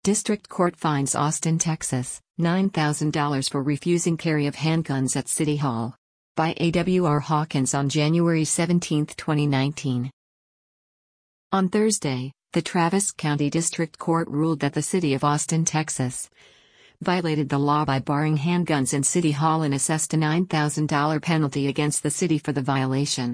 District Court fines Austin, Texas, $9,000 for refusing carry of handguns at City Hall. By A.W.R. Hawkins on January 17, 2019. On Thursday, the Travis County District Court ruled that the City of Austin, Texas, violated the law by barring handguns in City Hall and assessed a $9,000 penalty against the city for the violation.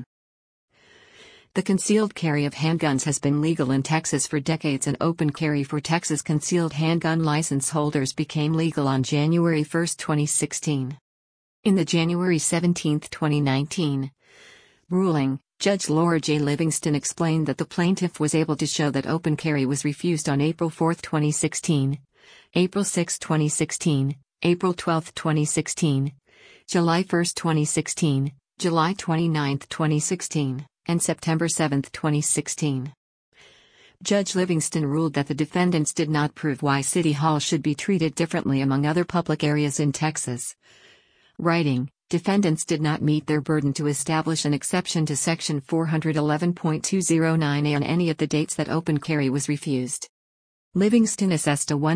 The concealed carry of handguns has been legal in Texas for decades, and open carry for Texas concealed handgun license holders became legal on January 1, 2016. In the January 17, 2019, ruling, Judge Laura J. Livingston explained that the plaintiff was able to show that open carry was refused on April 4, 2016, April 6, 2016, April 12, 2016, July 1, 2016, July 29, 2016, and September 7, 2016. Judge Livingston ruled that the defendants did not prove why City Hall should be treated differently among other public areas in Texas. Writing, defendants did not meet their burden to establish an exception to Section 411.209A on any of the dates that open carry was refused. Livingston assessed a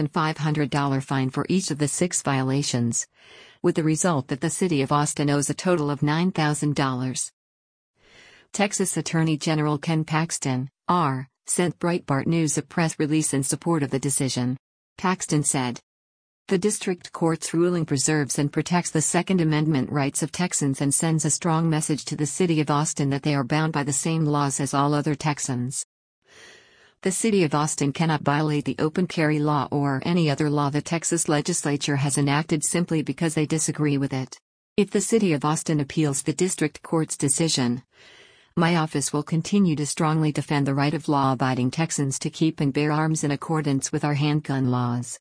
$1,500 fine for each of the 6 violations, with the result that the City of Austin owes a total of $9,000. Texas Attorney General Ken Paxton, R., sent Breitbart News a press release in support of the decision. Paxton said, "The district court's ruling preserves and protects the Second Amendment rights of Texans and sends a strong message to the City of Austin that they are bound by the same laws as all other Texans. The City of Austin cannot violate the open carry law or any other law the Texas legislature has enacted simply because they disagree with it. If the City of Austin appeals the district court's decision, my office will continue to strongly defend the right of law-abiding Texans to keep and bear arms in accordance with our handgun laws."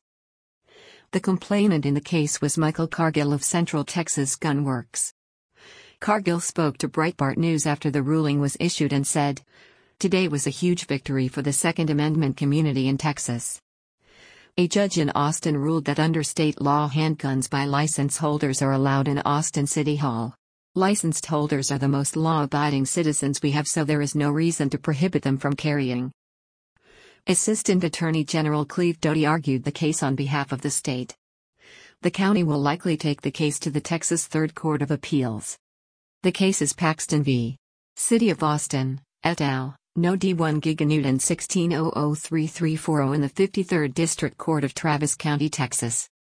The complainant in the case was Michael Cargill of Central Texas Gun Works. Cargill spoke to Breitbart News after the ruling was issued and said, "Today was a huge victory for the Second Amendment community in Texas. A judge in Austin ruled that under state law handguns by license holders are allowed in Austin City Hall. Licensed holders are the most law-abiding citizens we have, so there is no reason to prohibit them from carrying." Assistant Attorney General Cleve Doty argued the case on behalf of the state. The county will likely take the case to the Texas Third Court of Appeals. The case is Paxton v. City of Austin, et al., No. D1 Giganewton 16003340 in the 53rd District Court of Travis County, Texas.